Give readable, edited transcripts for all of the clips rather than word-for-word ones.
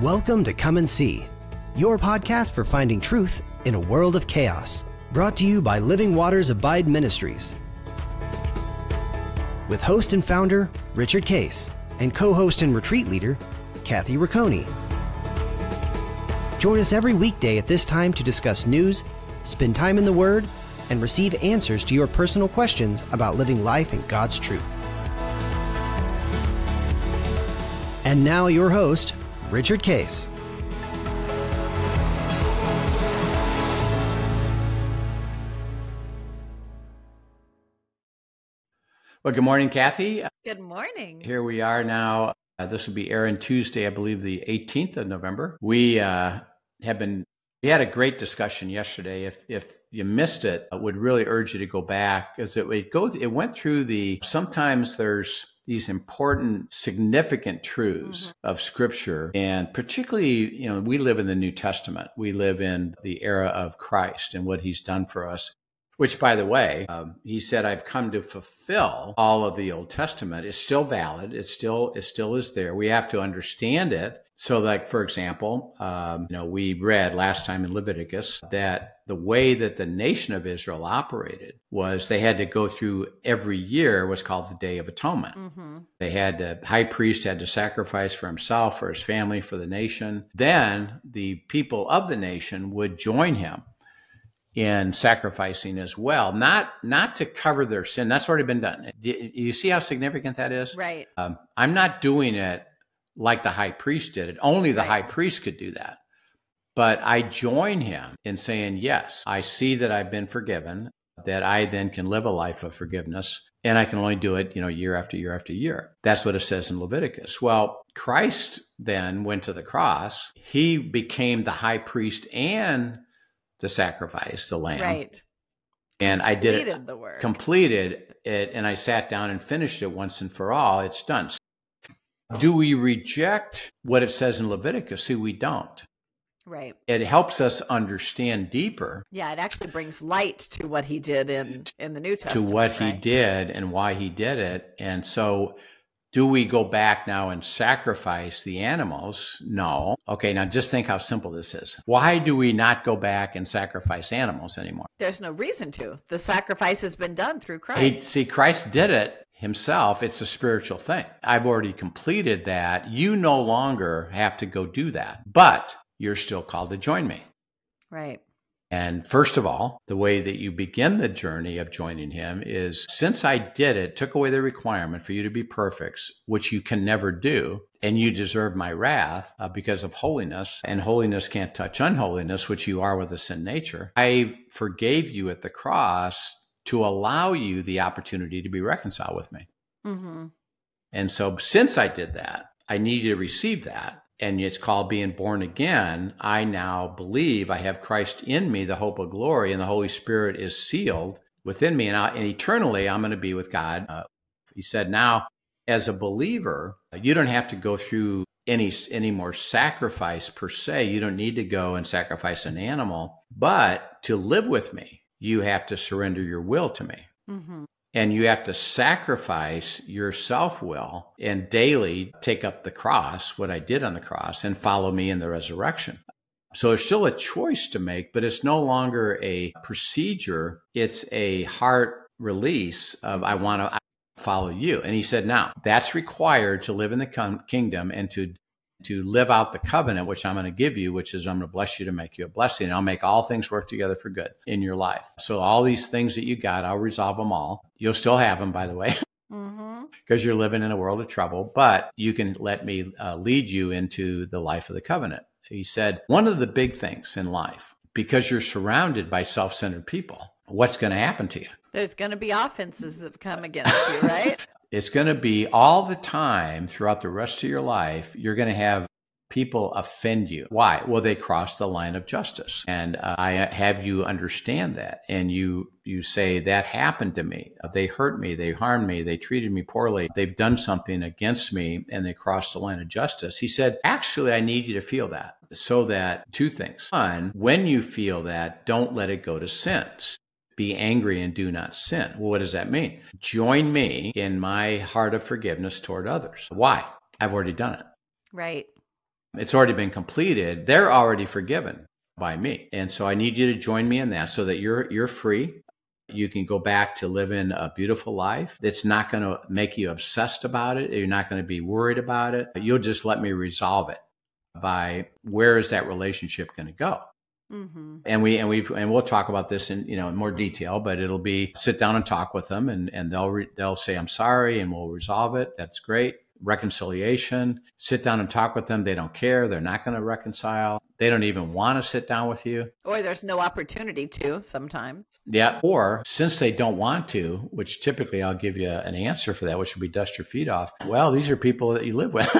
Welcome to Come and See, your podcast for finding truth in a world of chaos. Brought to you by Living Waters Abide Ministries. With host and founder, Richard Case, and co-host and retreat leader, Kathy Riccone. Join us every weekday at this time to discuss news, spend time in the Word, and receive answers to your personal questions about living life in God's truth. And now your host, Richard Case. Well, good morning, Kathy. Good morning. Here we are now. This will be airing Tuesday, I believe the 18th of November. We had a great discussion yesterday. If you missed it, I would really urge you to go back because it went through sometimes there's these important, significant truths of Scripture. And particularly, we live in the New Testament. We live in the era of Christ and what he's done for us. Which, by the way, he said, I've come to fulfill all of the Old Testament. It's still valid. It still is there. We have to understand it. So like, for example, we read last time in Leviticus that the way that the nation of Israel operated was they had to go through every year what's called the Day of Atonement. The high priest had to sacrifice for himself, for his family, for the nation. Then the people of the nation would join him in sacrificing as well, not to cover their sin. That's already been done. You see how significant that is? Right. I'm not doing it like the high priest did it. Only the high priest could do that. But I join him in saying, yes, I see that I've been forgiven, that I then can live a life of forgiveness, and I can only do it, year after year after year. That's what it says in Leviticus. Well, Christ then went to the cross. He became the high priest and the sacrifice, the lamb. Right. And I did it, the work. completed it, and I sat down and finished it once and for all. It's done. Do we reject what it says in Leviticus? See, we don't. Right. It helps us understand deeper. Yeah, it actually brings light to what he did in the New Testament. To what he did and why he did it. And so do we go back now and sacrifice the animals? No. Okay, now just think how simple this is. Why do we not go back and sacrifice animals anymore? There's no reason to. The sacrifice has been done through Christ. Christ did it himself. It's a spiritual thing. I've already completed that. You no longer have to go do that, but you're still called to join me. Right. And first of all, the way that you begin the journey of joining him is, since I did it, took away the requirement for you to be perfect, which you can never do, and you deserve my wrath because of holiness, and holiness can't touch unholiness, which you are with a sin nature. I forgave you at the cross to allow you the opportunity to be reconciled with me. And so since I did that, I need you to receive that. And it's called being born again. I now believe I have Christ in me, the hope of glory, and the Holy Spirit is sealed within me. And eternally, I'm going to be with God. He said, now, as a believer, you don't have to go through any more sacrifice per se. You don't need to go and sacrifice an animal. But to live with me, you have to surrender your will to me. And you have to sacrifice your self-will and daily take up the cross, what I did on the cross, and follow me in the resurrection. So it's still a choice to make, but it's no longer a procedure. It's a heart release of, I want to follow you. And he said, now, that's required to live in the kingdom and to live out the covenant, which I'm going to give you, which is I'm going to bless you to make you a blessing. And I'll make all things work together for good in your life. So all these things that you got, I'll resolve them all. You'll still have them, by the way, because you're living in a world of trouble, but you can let me lead you into the life of the covenant. He said, one of the big things in life, because you're surrounded by self-centered people, what's going to happen to you? There's going to be offenses that come against you, right? It's going to be all the time throughout the rest of your life. You're going to have people offend you. Why? Well, they cross the line of justice. And I have you understand that. And you say, that happened to me. They hurt me. They harmed me. They treated me poorly. They've done something against me and they crossed the line of justice. He said, actually, I need you to feel that so that two things. One, when you feel that, don't let it go to sin. Be angry and do not sin. Well, what does that mean? Join me in my heart of forgiveness toward others. Why? I've already done it. Right. it's already been completed. They're already forgiven by me. And so I need you to join me in that so that you're free. You can go back to living a beautiful life. It's not going to make you obsessed about it. You're not going to be worried about it. You'll just let me resolve it by where is that relationship going to go? Mm-hmm. And we'll talk about this in more detail, but it'll be sit down and talk with them, and they'll say I'm sorry, and we'll resolve it. That's great. Reconciliation. Sit down and talk with them. They don't care. They're not going to reconcile. They don't even want to sit down with you. Or there's no opportunity to sometimes. Yeah. Or since they don't want to, which typically I'll give you an answer for that, which would be dust your feet off. Well, these are people that you live with.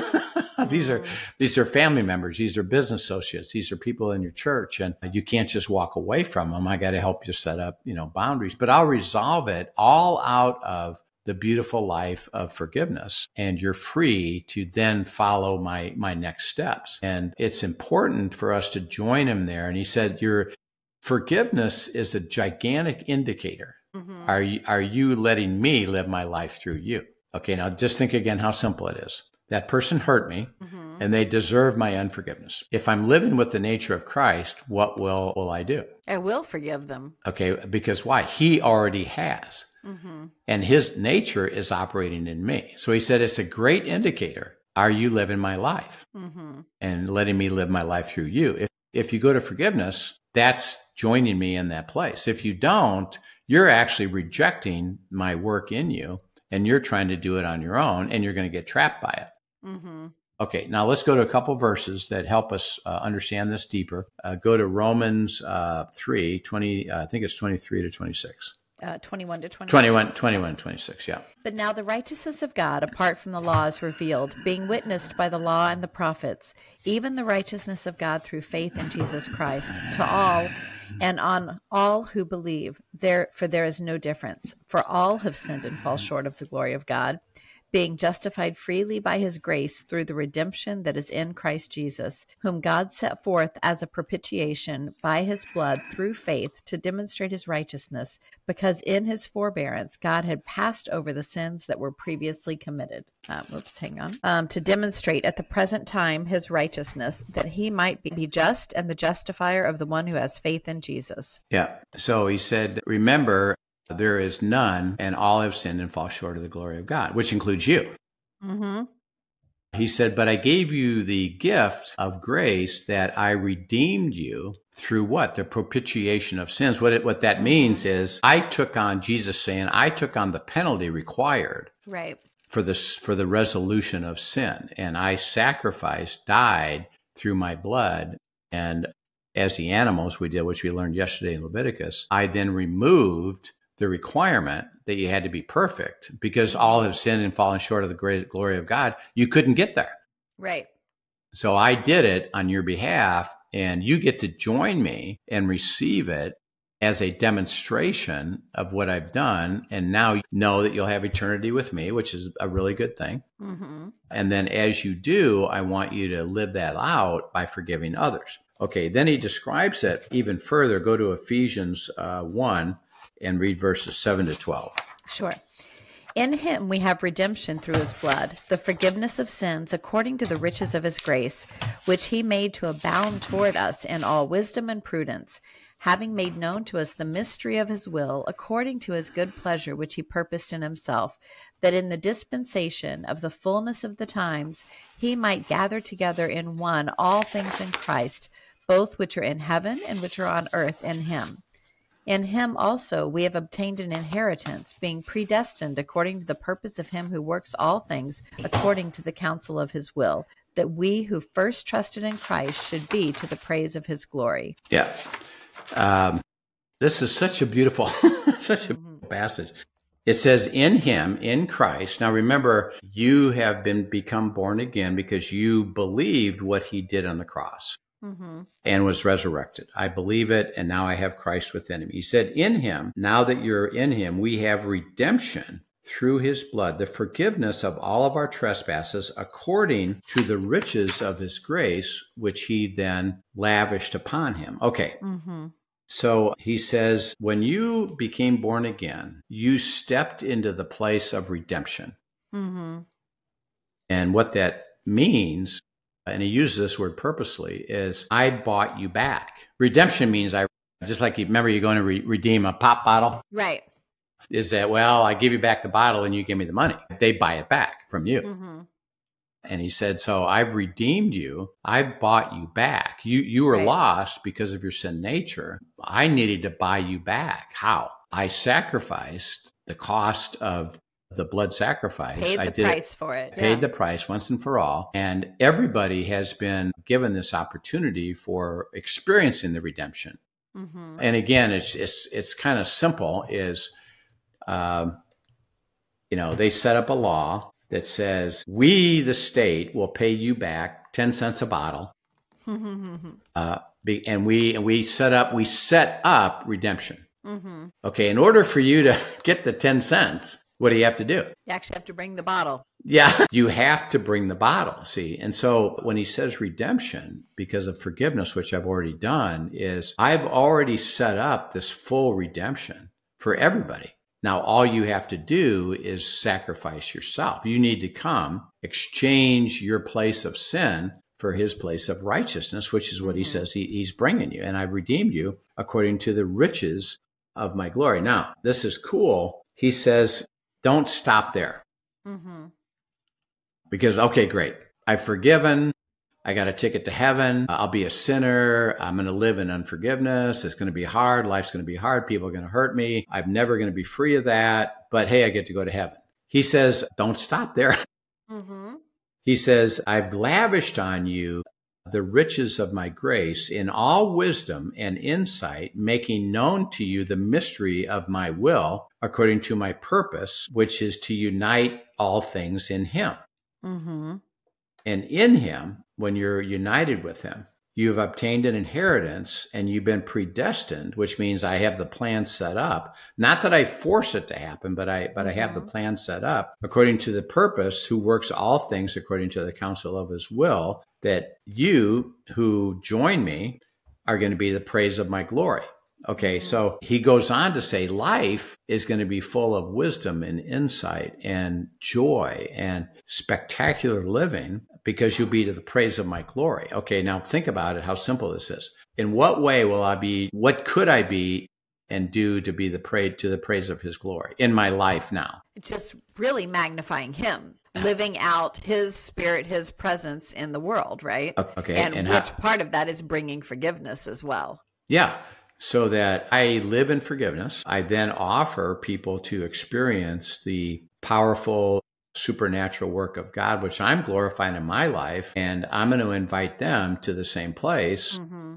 These are family members. These are business associates. These are people in your church, and you can't just walk away from them. I got to help you set up, boundaries, but I'll resolve it all out of the beautiful life of forgiveness. And you're free to then follow my next steps. And it's important for us to join him there. And he said, your forgiveness is a gigantic indicator. Mm-hmm. Are you letting me live my life through you? Okay, now just think again how simple it is. That person hurt me, mm-hmm. and they deserve my unforgiveness. If I'm living with the nature of Christ, what will I do? I will forgive them. Okay, because why? He already has. Mm-hmm. And his nature is operating in me. So he said, it's a great indicator. Are you living my life? Mm-hmm. And letting me live my life through you? If you go to forgiveness, that's joining me in that place. If you don't, you're actually rejecting my work in you, and you're trying to do it on your own, and you're going to get trapped by it. Mm-hmm. Okay, now let's go to a couple verses that help us understand this deeper. Go to Romans 3:20. I think it's 23 to 26. 21 to 26. 21 to 26, yeah. But now the righteousness of God, apart from the law, is revealed, being witnessed by the law and the prophets, even the righteousness of God through faith in Jesus Christ, to all and on all who believe. For there is no difference. For all have sinned and fall short of the glory of God, being justified freely by his grace through the redemption that is in Christ Jesus, whom God set forth as a propitiation by his blood through faith to demonstrate his righteousness, because in his forbearance God had passed over the sins that were previously committed. To demonstrate at the present time his righteousness, that he might be just and the justifier of the one who has faith in Jesus. Yeah. So he said, remember, there is none, and all have sinned and fall short of the glory of God, which includes you. Mm-hmm. He said, but I gave you the gift of grace that I redeemed you through what? The propitiation of sins. What that means is I took on, Jesus saying, I took on the penalty required. Right. For the resolution of sin. And I sacrificed, died through my blood. And as the animals we did, which we learned yesterday in Leviticus, I then removed the requirement that you had to be perfect, because all have sinned and fallen short of the great glory of God. You couldn't get there. Right. So I did it on your behalf, and you get to join me and receive it as a demonstration of what I've done. And now you know that you'll have eternity with me, which is a really good thing. Mm-hmm. And then as you do, I want you to live that out by forgiving others. Okay, then he describes it even further. Go to Ephesians 1 and read verses 7 to 12. Sure. In him we have redemption through his blood, the forgiveness of sins according to the riches of his grace, which he made to abound toward us in all wisdom and prudence, having made known to us the mystery of his will, according to his good pleasure which he purposed in himself, that in the dispensation of the fullness of the times he might gather together in one all things in Christ, both which are in heaven and which are on earth in him. In him also we have obtained an inheritance, being predestined according to the purpose of him who works all things according to the counsel of his will, that we who first trusted in Christ should be to the praise of his glory. Yeah. This is such a beautiful, passage. It says, in him, in Christ. Now remember, you have become born again because you believed what he did on the cross. Mm-hmm. And was resurrected. I believe it, and now I have Christ within him. He said, in him, now that you're in him, we have redemption through his blood, the forgiveness of all of our trespasses according to the riches of his grace, which he then lavished upon him. Okay. Mm-hmm. So he says, when you became born again, you stepped into the place of redemption. Mm-hmm. And what that means and he uses this word purposely, is I bought you back. Redemption means just like you remember you're going to redeem a pop bottle. Right. Is that, well, I give you back the bottle and you give me the money. They buy it back from you. Mm-hmm. And he said, so I've redeemed you. I bought you back. You were lost because of your sin nature. I needed to buy you back. How? I sacrificed the cost of the blood sacrifice. Paid the price for it. Paid the price once and for all. And everybody has been given this opportunity for experiencing the redemption. Mm-hmm. And again, it's kind of simple. Is they set up a law that says we, the state, will pay you back 10 cents a bottle. And we set up redemption. Mm-hmm. Okay, in order for you to get the 10 cents, what do you have to do? You actually have to bring the bottle. Yeah, you have to bring the bottle, see? And so when he says redemption, because of forgiveness, which I've already done, is I've already set up this full redemption for everybody. Now, all you have to do is sacrifice yourself. You need to come, exchange your place of sin for his place of righteousness, which is what he says he's bringing you. And I've redeemed you according to the riches of my glory. Now, this is cool. He says, don't stop there. Mm-hmm. Because, okay, great. I've forgiven. I got a ticket to heaven. I'll be a sinner. I'm going to live in unforgiveness. It's going to be hard. Life's going to be hard. People are going to hurt me. I'm never going to be free of that. But hey, I get to go to heaven. He says, don't stop there. Mm-hmm. He says, I've lavished on you the riches of my grace in all wisdom and insight, making known to you the mystery of my will according to my purpose, which is to unite all things in him. Mm-hmm. And in him, when you're united with him, you've obtained an inheritance and you've been predestined, which means I have the plan set up. Not that I force it to happen, but I have the plan set up according to the purpose, who works all things according to the counsel of his will, that you who join me are going to be the praise of my glory. Okay, so he goes on to say life is going to be full of wisdom and insight and joy and spectacular living because you'll be to the praise of my glory. Okay, now think about it, how simple this is. In what way will I be, what could I be and do to be to the praise of his glory in my life now? It's just really magnifying him, living out his spirit, his presence in the world, right? Okay. And which part of that is bringing forgiveness as well. Yeah. So that I live in forgiveness. I then offer people to experience the powerful supernatural work of God, which I'm glorifying in my life. And I'm going to invite them to the same place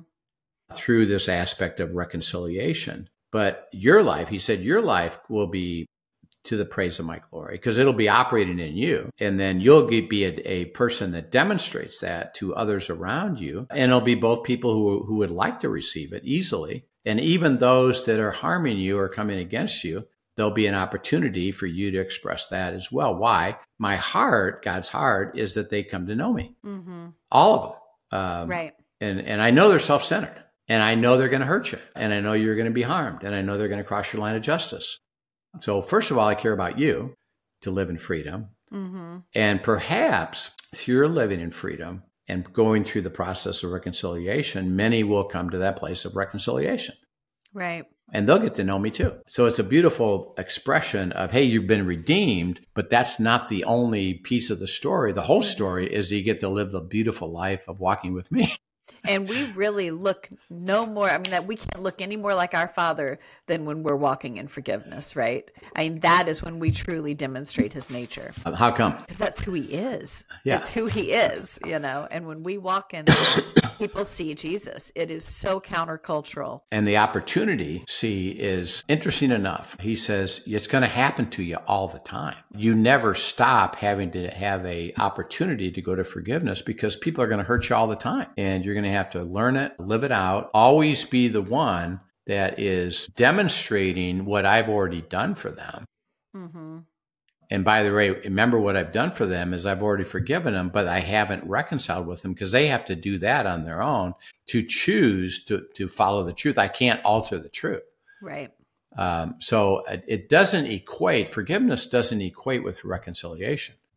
through this aspect of reconciliation. But your life, he said, your life will be to the praise of my glory because it'll be operating in you. And then you'll be a person that demonstrates that to others around you. And it'll be both people who would like to receive it easily. And even those that are harming you or coming against you, there'll be an opportunity for you to express that as well. Why? My heart, God's heart, is that they come to know me. Mm-hmm. All of them. Right. And I know they're self-centered. And I know they're going to hurt you. And I know you're going to be harmed. And I know they're going to cross your line of justice. So first of all, I care about you to live in freedom. Mm-hmm. And perhaps through your living in freedom and going through the process of reconciliation, many will come to that place of reconciliation. Right. And they'll get to know me too. So it's a beautiful expression of, hey, you've been redeemed, but that's not the only piece of the story. The whole story is you get to live the beautiful life of walking with me. And we really look no more, I mean, that we can't look any more like our Father than when we're walking in forgiveness, right? I mean, that is when we truly demonstrate his nature. How come? Because that's who he is. Yeah. It's who he is, And when we walk in, people see Jesus. It is so countercultural. And the opportunity, is interesting enough. He says it's going to happen to you all the time. You never stop having to have a opportunity to go to forgiveness because people are going to hurt you all the time. And you're going to have to learn it, live it out, always be the one that is demonstrating what I've already done for them. Mm-hmm. And by the way, remember what I've done for them is I've already forgiven them, but I haven't reconciled with them because they have to do that on their own to choose to follow the truth. I can't alter the truth. Right. So it doesn't equate, forgiveness doesn't equate with reconciliation.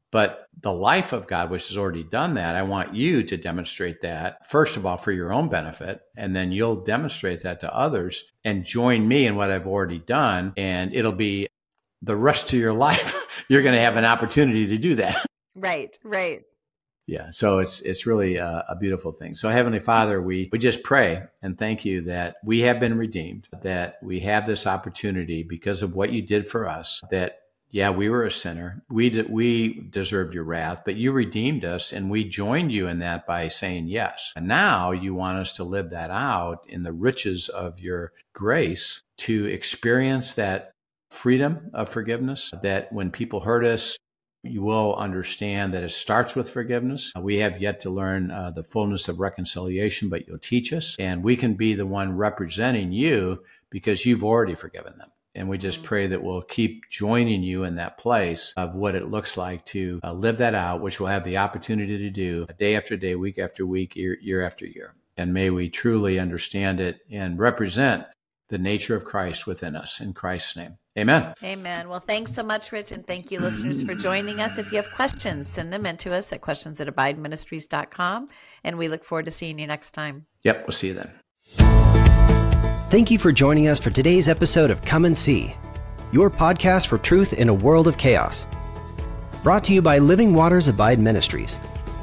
But the life of God, which has already done that, I want you to demonstrate that, first of all, for your own benefit, and then you'll demonstrate that to others and join me in what I've already done, and it'll be the rest of your life. You're going to have an opportunity to do that. Right. Yeah, so it's really a beautiful thing. So Heavenly Father, we just pray and thank you that we have been redeemed, that we have this opportunity because of what you did for us, that, yeah, we were a sinner. We deserved your wrath, but you redeemed us, and we joined you in that by saying yes. And now you want us to live that out in the riches of your grace, to experience that freedom of forgiveness, that when people hurt us, you will understand that it starts with forgiveness. We have yet to learn the fullness of reconciliation, but you'll teach us, and we can be the one representing you because you've already forgiven them. And we just pray that we'll keep joining you in that place of what it looks like to live that out, which we'll have the opportunity to do day after day, week after week, year after year. And may we truly understand it and represent the nature of Christ within us. In Christ's name. Amen. Amen. Well, thanks so much, Rich, and thank you, listeners, for joining us. If you have questions, send them in to us at questions@abideministries.com, and we look forward to seeing you next time. Yep, we'll see you then. Thank you for joining us for today's episode of Come and See, your podcast for truth in a world of chaos. Brought to you by Living Waters Abide Ministries.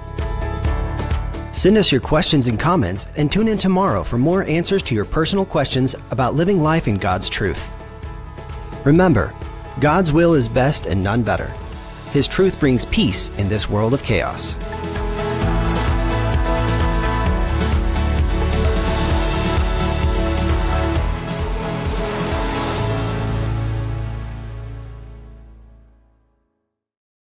Send us your questions and comments, and tune in tomorrow for more answers to your personal questions about living life in God's truth. Remember, God's will is best and none better. His truth brings peace in this world of chaos.